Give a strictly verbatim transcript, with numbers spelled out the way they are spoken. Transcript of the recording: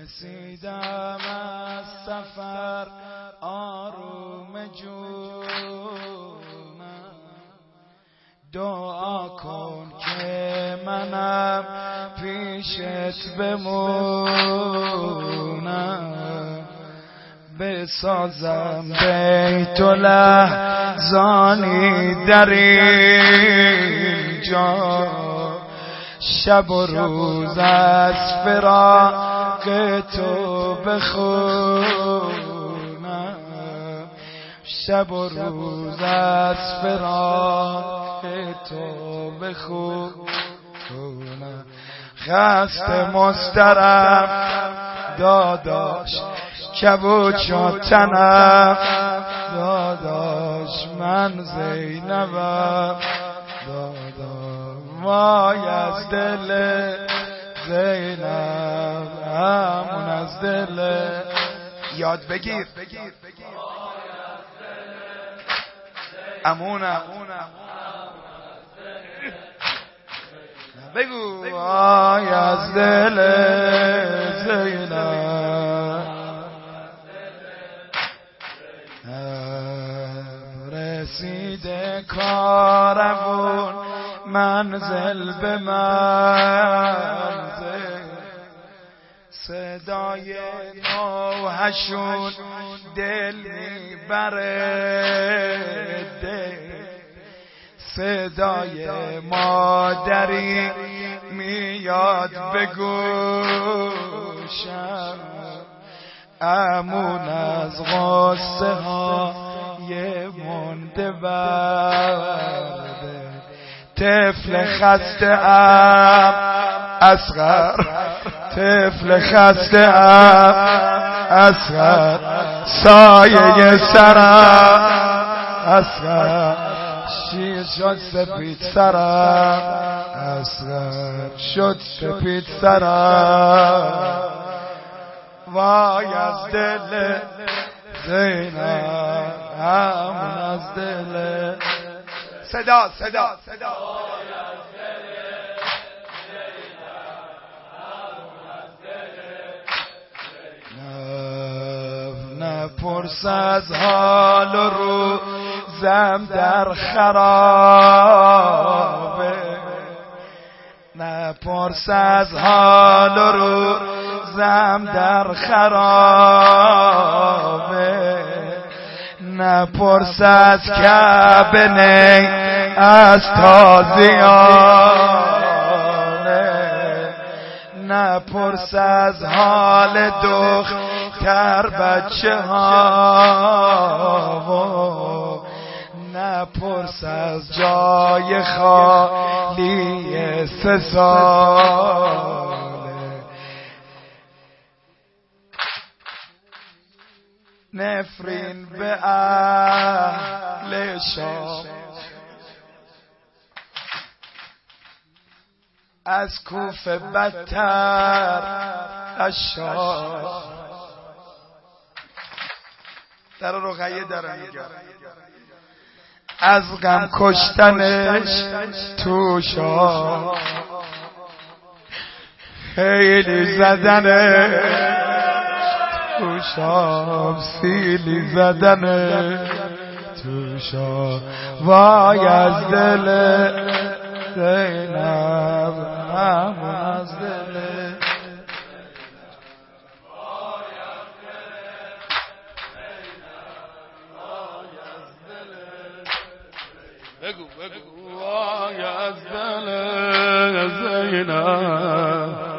رسیدم از سفر آروم جونم، دعا کن که منم پیشت بمونم، بسازم بیت لحظانی در اینجا، شب و روز از فراق تو بخونم، شب و روز از فراق تو بخونم. خسته مسترم داداش کبود شد تنم، داداش من زینبم، داداش وای از دل زینب همون از دل یاد بگیر امونم بگو وای از دل زینب. رسیده کاروان منزل به منزل، صدای نوحشون دل میبره دل، صدای مادری میاد به گوشم، امون از غصه های مونده برده، طفل خسته ام اصغر، طفل خسته ام اصغر، سایه سرم اصغر، شیر شد سپید سرم اصغر، شد سپید سرم، وای از دل زینب همون از دل صدا صدا صدا نپرس از حال و روزم در خرابه، نپرس از حال و روزم در خرابه، نپرس از کعبه نی از تازیانه، نپرس از حال دختر بچه ها، نپرس از جای خالی سه ساله. نفرین به اهل شام از کوفه بدتر اشار، در رقیه دارم میگم از غم کشتنش تو شام، خیلی زدنه تو شام، سیلی زدنه تو شام، وای از دل زینب همون از دل بگو بگو وای از دل زینب.